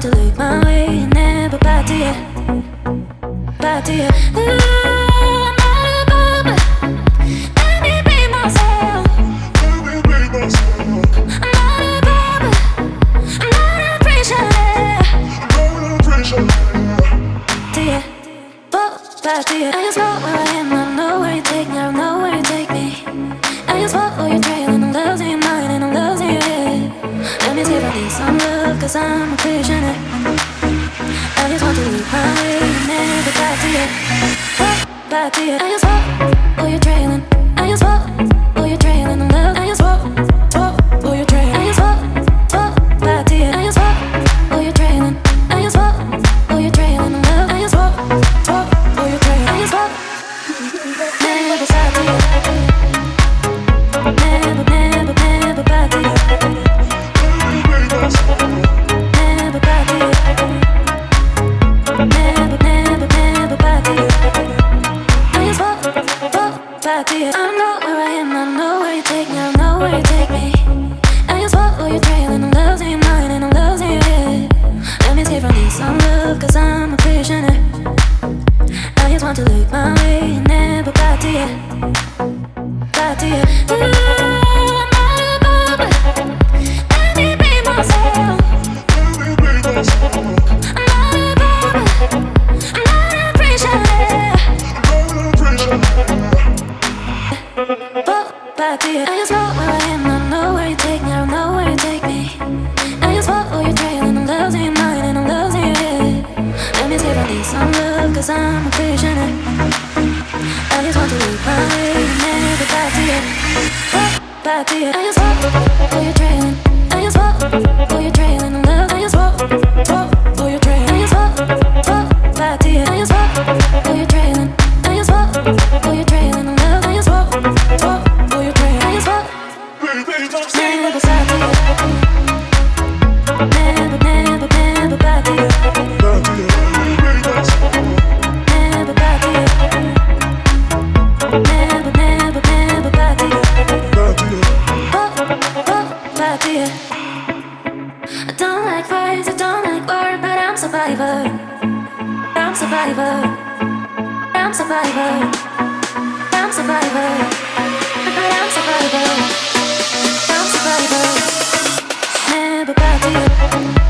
want to look my way and never back to you, back to you. Ooh, I'm not a bummer. Let me be myself. I'm not a bummer. I'm not appreciated. To you, back to you. I just know where I am. I don't know where you take me. I don't know where you take me. I just follow your trail and I'm losing your mind and I'm losing your head. Let me see if I need some love, cause I'm a prisoner. I just want to look my way and never back to you, back to you. I just follow your trailing. I just follow your trailing and love. I just follow your trailing. I just follow back to you. I just follow your trailing. I just follow your trailing and love. I just follow your trailing. I just follow never back to you. Never, never, never back to you. Never back to you. Never, never, never back to you. I just walk back to you. I don't know where I am, I don't know where you take me, I don't know where you take me. I just follow your trail and I'm losing your mind and I'm losing your head. Let me see if I need some love, cause I'm a prisoner. I just want to look my way and never back to you, back to you. Ooh, I'm not a bummer. Let me be myself. I'm not a bummer. I'm not appreciated. Back to you. I just know where I am. I don't know where you take me. I don't know where you take me. I just follow your trail and I'm losing your mind and I'm losing your head. Let me see if I need some love, cause I'm a prisoner. I just want to look my way and never back to you, back to you. I just follow your trailing. I just follow your trailing and love. I just follow your trailing. I just follow back to you. I just follow your trailing. I just follow your trailing and love. I just follow your trailing. I just follow never back to you. Never, never, never back to you. Never back to you. Never, never, never back to you. Back to you. I don't like fights, I don't like war, but I'm survivor. I'm survivor. I'm survivor. I'm survivor. But I'm survivor. I'm survivor. Never back to you.